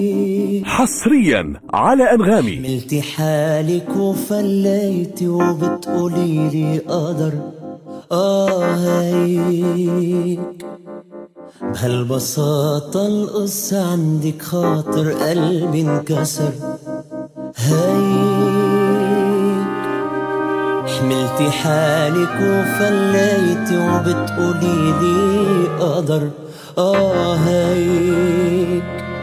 حصريا على أنغامي. حملتي حالك وفليتي وبتقوليلي قدر هيك بهالبساطة القصة عندك خاطر قلبي انكسر هيك. حملتي حالك وفليتي وبتقوليلي قدر هيك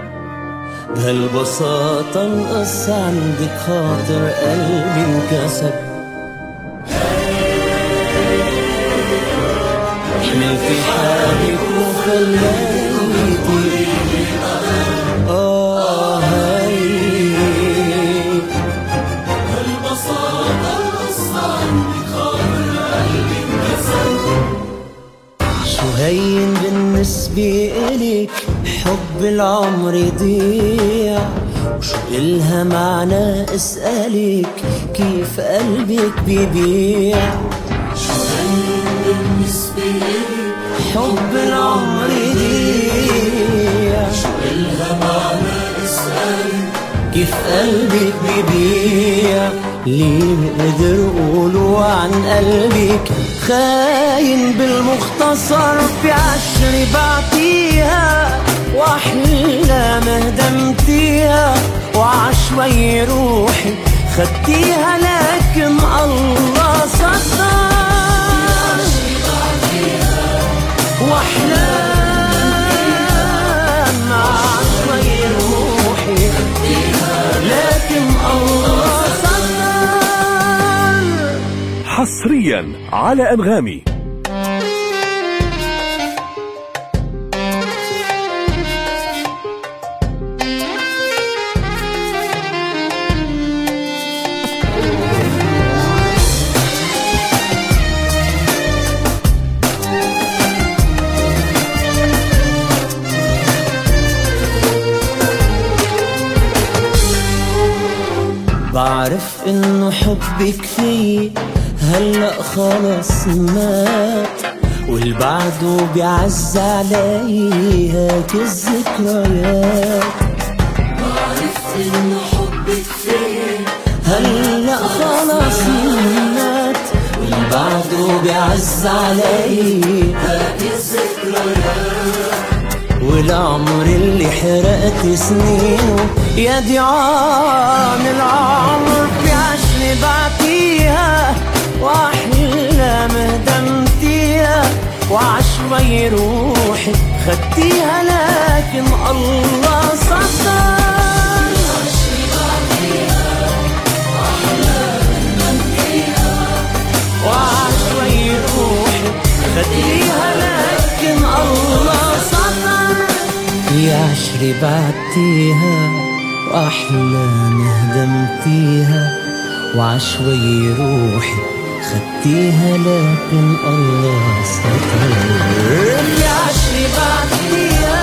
بهالبساطة القصة عندك خاطر قلبي انكسر حملتي حالك وفليتي هيك بهالبساطة القصة عندك خاطر قلبي انكسر. شو هين بالنسبة إلك حب العمر يضيع وشو إلها معنى اسألك كيف قلبك بيبيع. شو هين بالنسبة لك حب العمر يضيع شو إلها معنى اسألك كيف قلبك بيبيع. ليه بقدر قولوا عن قلبك خاين بالمختصر في عشر بعتيها وأحلام هدمتيها وعشوي روحي خدتيها لكن الله ستر وأحلام عشوي روحي لكن الله ستر. حصريا على أنغامي. بعرف انه حبك في هلأ خلص مات والبعده بيعز عليها كالذكريات. بعرف إنه حبك فيه هلأ خلص مات والبعده بيعز عليها الذكريات. والعمر اللي حرقت سنينه يا ديعان العمر في عشر بعتيها وأحلام هدمتيها وعشوي روحي خدتيها لكن الله ستر. وعشوي روحي خدتيها لكن الله ستر. يا عشري بعتيها وأحلام هدمتيها وعشوي روحي خدتيها لكن الله ستر. يا عشري بعتيها